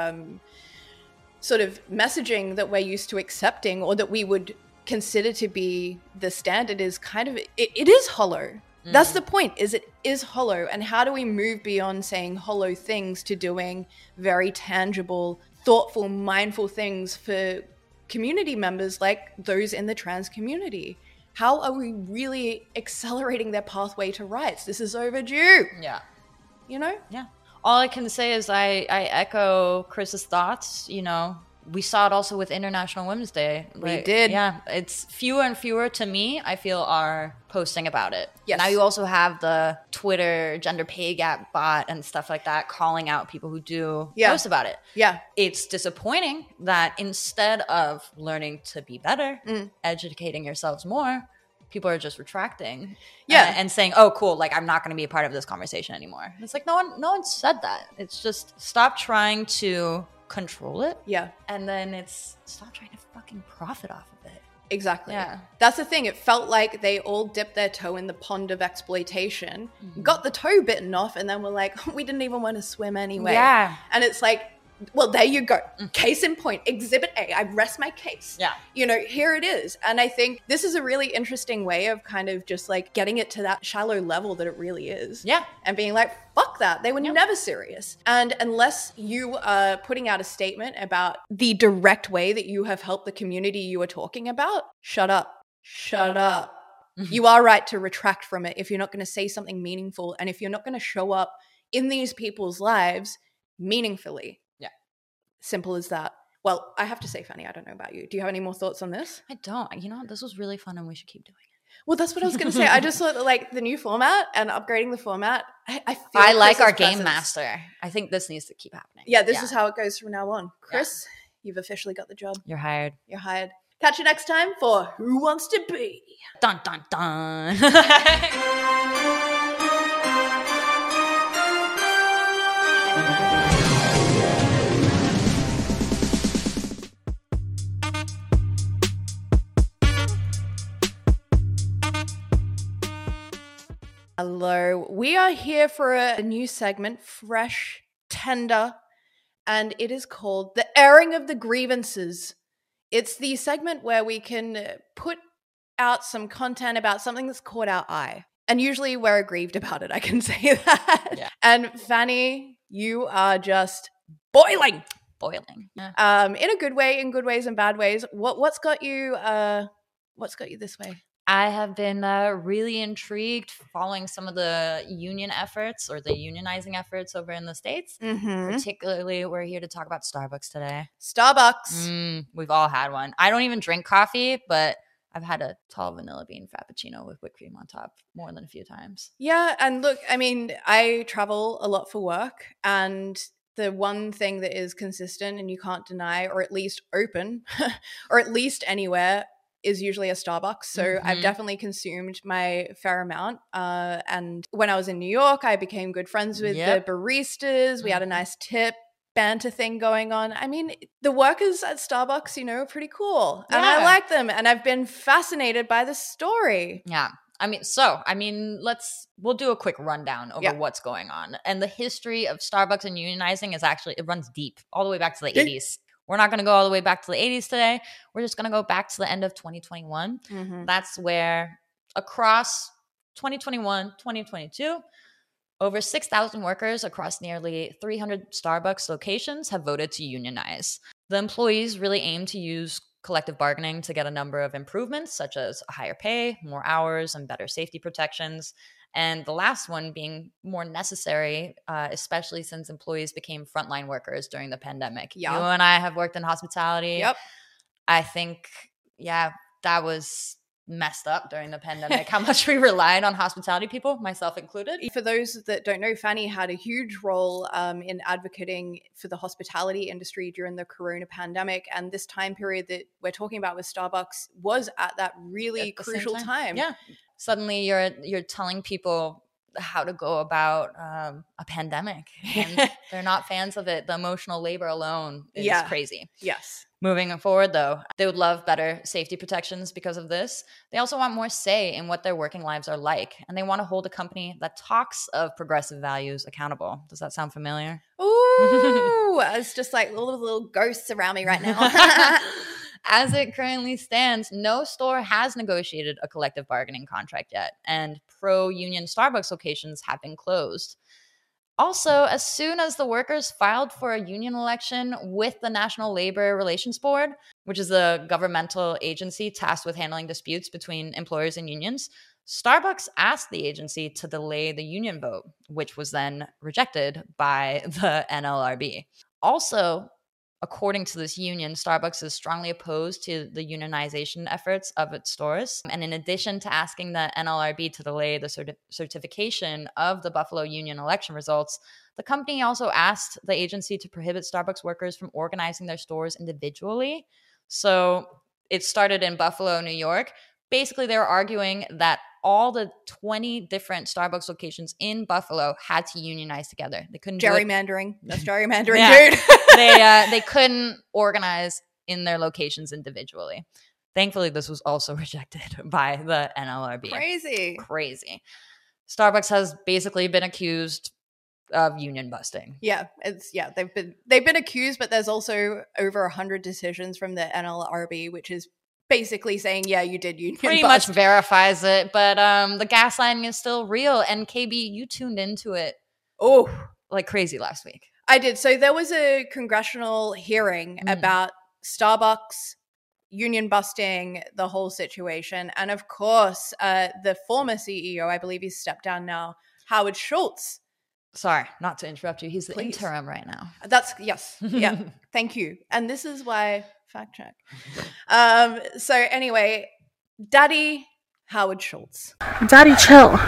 sort of messaging that we're used to accepting, or that we would consider to be the standard, is kind of, it is hollow. That's the point, is it is hollow. And how do we move beyond saying hollow things to doing very tangible, thoughtful, mindful things for community members like those in the trans community? How are we really accelerating their pathway to rights? This is overdue. Yeah. You know? Yeah. All I can say is I echo Chris's thoughts. You know, we saw it also with International Women's Day. We did. Yeah. It's fewer and fewer, to me, I feel, are posting about it. Yes. Now you also have the Twitter gender pay gap bot and stuff like that calling out people who do post about it. Yeah. It's disappointing that instead of learning to be better, educating yourselves more, people are just retracting and saying, oh, cool, like I'm not going to be a part of this conversation anymore. And it's like, no one said that. It's just stop trying to control it. Yeah. And then it's stop trying to fucking profit off of it. Exactly. Yeah. That's the thing. It felt like they all dipped their toe in the pond of exploitation, got the toe bitten off, and then were like, we didn't even want to swim anyway. Yeah. And it's like, well, there you go. Case in point, Exhibit A. I rest my case. Yeah. You know, here it is. And I think this is a really interesting way of kind of just like getting it to that shallow level that it really is. Yeah. And being like, fuck that. They were never serious. And unless you are putting out a statement about the direct way that you have helped the community you are talking about, shut up. Shut up. You are right to retract from it if you're not going to say something meaningful, and if you're not going to show up in these people's lives meaningfully. Simple as that. Well, I have to say, Fanny, I don't know about you. Do you have any more thoughts on this? I don't. You know, this was really fun and we should keep doing it. Well, that's what I was going to say. I just thought like the new format and upgrading the format. I feel I like Chris's our game presence. master. I think this needs to keep happening. Yeah, this is how it goes from now on. Chris, you've officially got the job. You're hired. You're hired. Catch you next time for Who Wants to Be? Dun, dun, dun. Hello. We are here for a new segment, fresh, tender, and it is called The Airing of the Grievances. It's the segment where we can put out some content about something that's caught our eye. And usually we're aggrieved about it, I can say that. Yeah. And Fanny, you are just boiling. Boiling. Yeah. In a good way, in good ways and bad ways. What's got you this way? I have been really intrigued following some of the union efforts or the unionizing efforts over in the States. Particularly, we're here to talk about Starbucks today. Starbucks. We've all had one. I don't even drink coffee, but I've had a tall vanilla bean frappuccino with whipped cream on top more than a few times. Yeah, and look, I mean, I travel a lot for work, and the one thing that is consistent and you can't deny, or at least open, or at least anywhere, is usually a Starbucks. So I've definitely consumed my fair amount. And when I was in New York, I became good friends with the baristas. We had a nice tip banter thing going on. I mean, the workers at Starbucks, you know, are pretty cool. And I like them. And I've been fascinated by the story. Yeah. We'll do a quick rundown over what's going on. And the history of Starbucks and unionizing it runs deep, all the way back to the 80s. We're not going to go all the way back to the 80s today. We're just going to go back to the end of 2021. That's where across 2021, 2022, over 6,000 workers across nearly 300 Starbucks locations have voted to unionize. The employees really aim to use collective bargaining to get a number of improvements, such as higher pay, more hours, and better safety protections. And the last one being more necessary, especially since employees became frontline workers during the pandemic. You and I have worked in hospitality. I think, that was messed up during the pandemic, how much we relied on hospitality people, myself included. For those that don't know, Fanny had a huge role in advocating for the hospitality industry during the corona pandemic. And this time period that we're talking about with Starbucks was at that really crucial time. Yeah. Suddenly you're telling people how to go about a pandemic, and they're not fans of it. The emotional labor alone is crazy. Yes. Moving forward, though, they would love better safety protections because of this. They also want more say in what their working lives are like, and they want to hold a company that talks of progressive values accountable. Does that sound familiar? Ooh, it's just like all the little ghosts around me right now. As it currently stands, no store has negotiated a collective bargaining contract yet, and pro-union Starbucks locations have been closed. Also, as soon as the workers filed for a union election with the National Labor Relations Board, which is a governmental agency tasked with handling disputes between employers and unions, Starbucks asked the agency to delay the union vote, which was then rejected by the NLRB. Also, according to this union, Starbucks is strongly opposed to the unionization efforts of its stores. And in addition to asking the NLRB to delay the certification of the Buffalo union election results, the company also asked the agency to prohibit Starbucks workers from organizing their stores individually. So it started in Buffalo, New York. Basically, they were arguing that all the 20 different Starbucks locations in Buffalo had to unionize together. They couldn't gerrymandering. That's gerrymandering, dude. They couldn't organize in their locations individually. Thankfully, this was also rejected by the NLRB. Crazy. Starbucks has basically been accused of union busting. Yeah, they've been accused, but there's also over 100 decisions from the NLRB, which is basically saying, yeah, you did union pretty bust. Much verifies it, but the gaslighting is still real. And KB, you tuned into it like crazy last week. I did. So there was a congressional hearing about Starbucks union busting, the whole situation. And of course, the former CEO, I believe he's stepped down now, Howard Schultz. Sorry, not to interrupt you. He's the interim right now. Yes. Yeah. Thank you. And this is why, fact check. So anyway, Daddy Howard Schultz. Daddy, chill.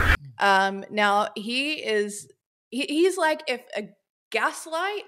Now he's like if a Gaslight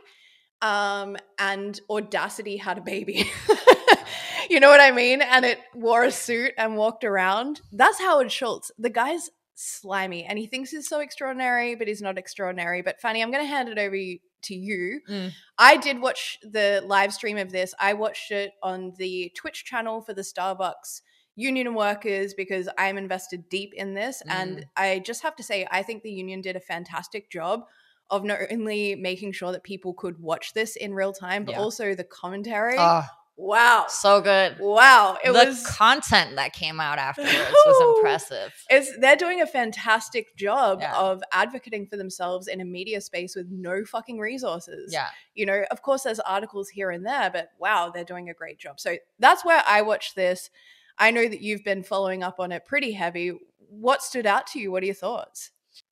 and Audacity had a baby. You know what I mean? And it wore a suit and walked around. That's Howard Schultz. The guy's slimy and he thinks he's so extraordinary, but he's not extraordinary. But Fanny, I'm going to hand it over to you. I did watch the live stream of this. I watched it on the Twitch channel for the Starbucks union workers because I'm invested deep in this. And I just have to say, I think the union did a fantastic job of not only making sure that people could watch this in real time, but also the commentary. Wow. So good. Wow. The content that came out afterwards was impressive. They're doing a fantastic job of advocating for themselves in a media space with no fucking resources. Yeah. You know, of course there's articles here and there, but wow, they're doing a great job. So that's where I watched this. I know that you've been following up on it pretty heavy. What stood out to you? What are your thoughts?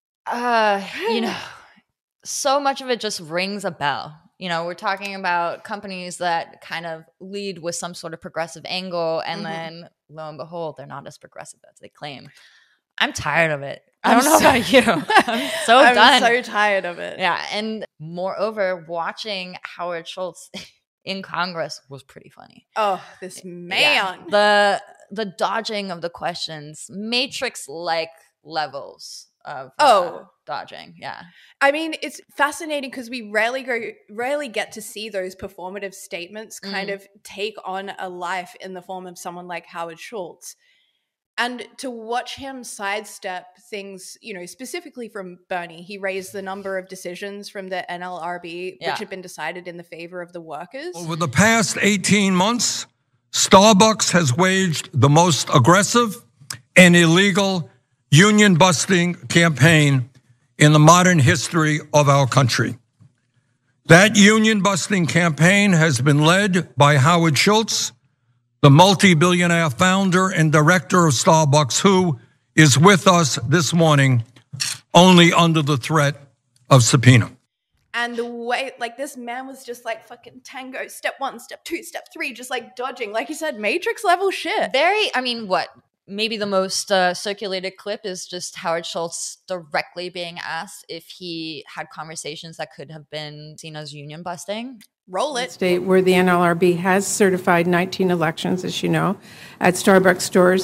You know, so much of it just rings a bell. You know, we're talking about companies that kind of lead with some sort of progressive angle, and then lo and behold, they're not as progressive as they claim. I'm tired of it. I don't know about you. I'm done. I'm so tired of it. Yeah. And moreover, watching Howard Schultz in Congress was pretty funny. Oh, this man. Yeah. The dodging of the questions, Matrix-like levels of dodging. Yeah. I mean, it's fascinating because we rarely get to see those performative statements kind of take on a life in the form of someone like Howard Schultz. And to watch him sidestep things, you know, specifically from Bernie, he raised the number of decisions from the NLRB, which had been decided in the favor of the workers. Over the past 18 months, Starbucks has waged the most aggressive and illegal union busting campaign in the modern history of our country. That union busting campaign has been led by Howard Schultz, the multi-billionaire founder and director of Starbucks, who is with us this morning only under the threat of subpoena. And the way, like, this man was just like fucking tango, step 1, step 2, step 3, just like dodging, like you said, Matrix level shit. Maybe the most circulated clip is just Howard Schultz directly being asked if he had conversations that could have been seen as union busting. Roll it. State where the NLRB has certified 19 elections, as you know, at Starbucks stores.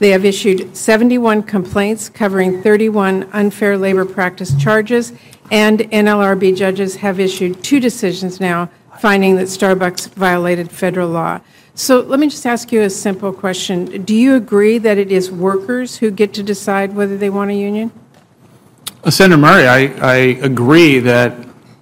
They have issued 71 complaints covering 31 unfair labor practice charges, and NLRB judges have issued 2 decisions now finding that Starbucks violated federal law. So let me just ask you a simple question. Do you agree that it is workers who get to decide whether they want a union? Senator Murray, I agree that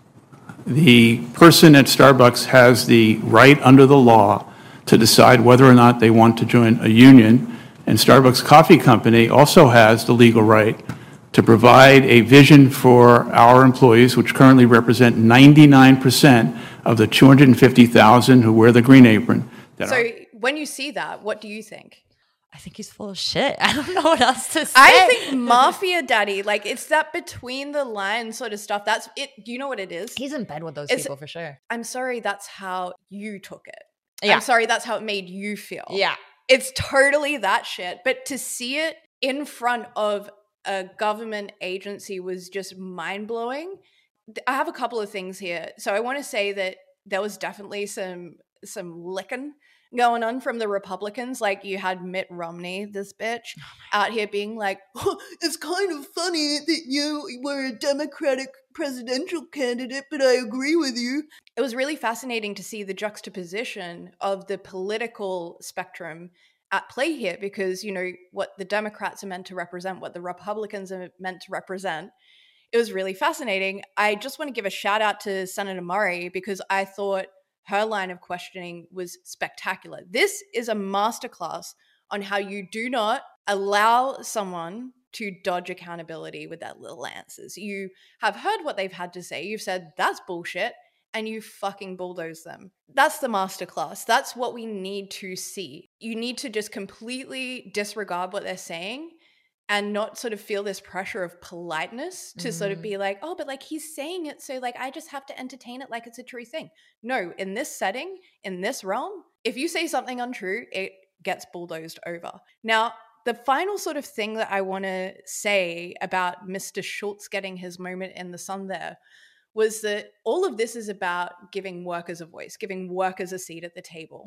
the person at Starbucks has the right under the law to decide whether or not they want to join a union, and Starbucks Coffee Company also has the legal right to provide a vision for our employees, which currently represent 99% of the 250,000 who wear the green apron. So when you see that, what do you think? I think he's full of shit. I don't know what else to say. I think Mafia Daddy, like it's that between the lines sort of stuff. That's it. Do you know what it is? He's in bed with those people for sure. I'm sorry, that's how you took it. Yeah. I'm sorry, that's how it made you feel. Yeah. It's totally that shit. But to see it in front of a government agency was just mind-blowing. I have a couple of things here. So I want to say that there was definitely some licking going on from the Republicans. Like you had Mitt Romney, this bitch, out here being like, oh, it's kind of funny that you were a Democratic presidential candidate, but I agree with you. It was really fascinating to see the juxtaposition of the political spectrum at play here, because, you know, what the Democrats are meant to represent, what the Republicans are meant to represent. It was really fascinating. I just want to give a shout out to Senator Murray, because I thought her line of questioning was spectacular. This is a masterclass on how you do not allow someone to dodge accountability with their little answers. You have heard what they've had to say. You've said, that's bullshit, and you fucking bulldoze them. That's the masterclass. That's what we need to see. You need to just completely disregard what they're saying and not sort of feel this pressure of politeness to sort of be like, oh, but like he's saying it, so like I just have to entertain it like it's a true thing. No, in this setting, in this realm, if you say something untrue, it gets bulldozed over. Now, the final sort of thing that I want to say about Mr. Schultz getting his moment in the sun there was that all of this is about giving workers a voice, giving workers a seat at the table.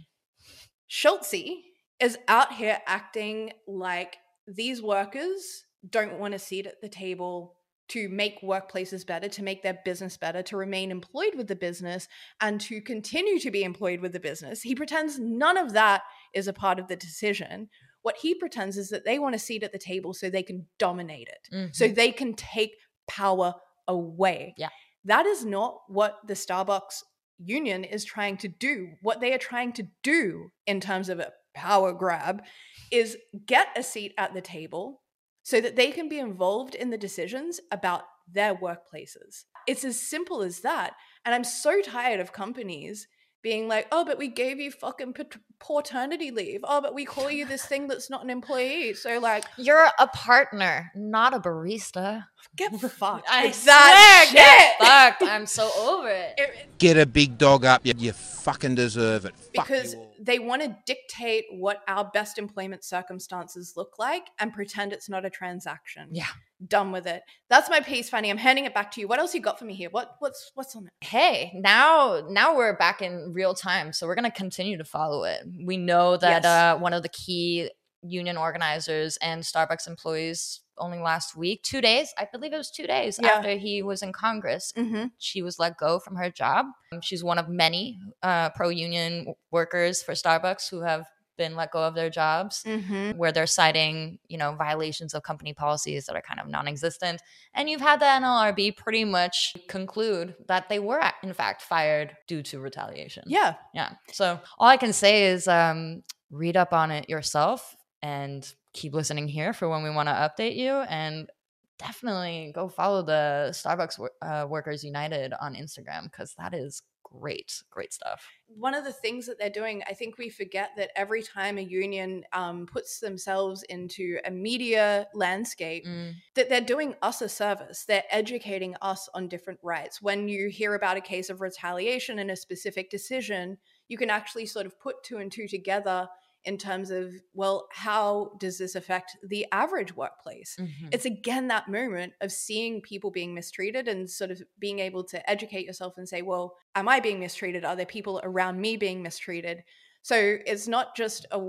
Schultzy is out here acting like these workers don't want a seat at the table to make workplaces better, to make their business better, to remain employed with the business, and to continue to be employed with the business. He pretends none of that is a part of the decision. What he pretends is that they want a seat at the table so they can dominate it, so they can take power away. Yeah. That is not what the Starbucks union is trying to do. What they are trying to do in terms of a power grab is get a seat at the table so that they can be involved in the decisions about their workplaces. It's as simple as that. And I'm so tired of companies being like, oh, but we gave you fucking paternity leave. Oh, but we call you this thing that's not an employee. So like, you're a partner, not a barista. Get fucked. I That swear, get shit. fucked. I'm so over it. Get a big dog up. You fucking deserve it. Because they want to dictate what our best employment circumstances look like and pretend it's not a transaction. Yeah. Done with it. That's my piece, Fanny. I'm handing it back to you. What else you got for me here? What's on it? Hey, now we're back in real time, so we're gonna continue to follow it. We know that one of the key union organizers and Starbucks employees only last week, 2 days, I believe it was 2 days after he was in Congress, she was let go from her job. She's one of many pro-union workers for Starbucks who have been let go of their jobs, where they're citing, violations of company policies that are kind of non-existent. And you've had the NLRB pretty much conclude that they were in fact fired due to retaliation. Yeah. So all I can say is read up on it yourself and keep listening here for when we want to update you, and definitely go follow the Starbucks Workers United on Instagram, because that is great stuff. One of the things that they're doing, I think we forget that every time a union puts themselves into a media landscape, that they're doing us a service. They're educating us on different rights. When you hear about a case of retaliation in a specific decision, you can actually sort of put two and two together in terms of, well, how does this affect the average workplace? It's again that moment of seeing people being mistreated and sort of being able to educate yourself and say, well, am I being mistreated? Are there people around me being mistreated? So it's not just a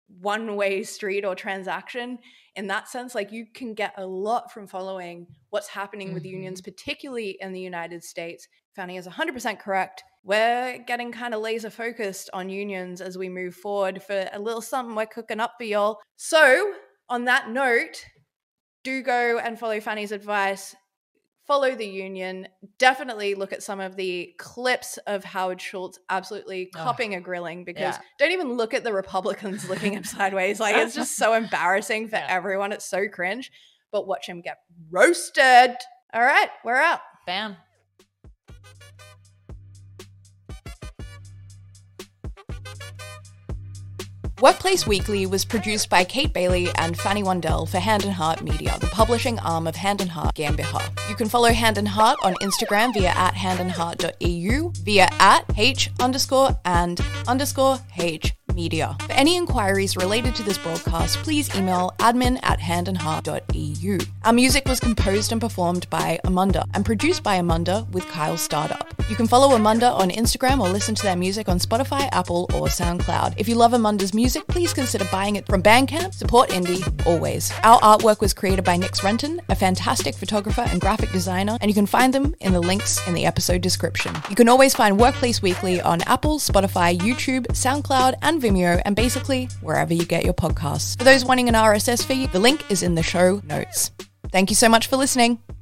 one-way street or transaction in that sense. Like, you can get a lot from following what's happening with unions, particularly in the United States. Fanny is 100% correct. We're getting kind of laser focused on unions as we move forward for a little something we're cooking up for y'all. So on that note, do go and follow Fanny's advice. Follow the union. Definitely look at some of the clips of Howard Schultz absolutely copping a grilling, because don't even look at the Republicans looking him sideways. Like, it's just so embarrassing for everyone. It's so cringe. But watch him get roasted. All right, we're out. Bam. Workplace Weekly was produced by Kate Bailey and Fanny Wandel for Hand and Heart Media, the publishing arm of Hand and Heart GmbH. You can follow Hand and Heart on Instagram via @handandheart.eu, via @h_and_h media. For any inquiries related to this broadcast, please email admin@handandheart.eu. Our music was composed and performed by Amanda and produced by Amanda with Kyle Startup. You can follow Amanda on Instagram or listen to their music on Spotify, Apple, or SoundCloud. If you love Amanda's music, please consider buying it from Bandcamp. Support indie, always. Our artwork was created by Nix Renton, a fantastic photographer and graphic designer, and you can find them in the links in the episode description. You can always find Workplace Weekly on Apple, Spotify, YouTube, SoundCloud, and Vimeo, and basically wherever you get your podcasts. For those wanting an RSS feed, the link is in the show notes. Thank you so much for listening.